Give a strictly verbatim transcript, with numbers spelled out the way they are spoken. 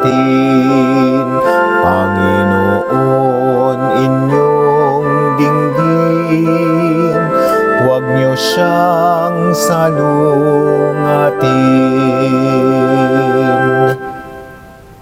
natin. Panginoon, inyong dinggin, huwag niyo siyang salungatin.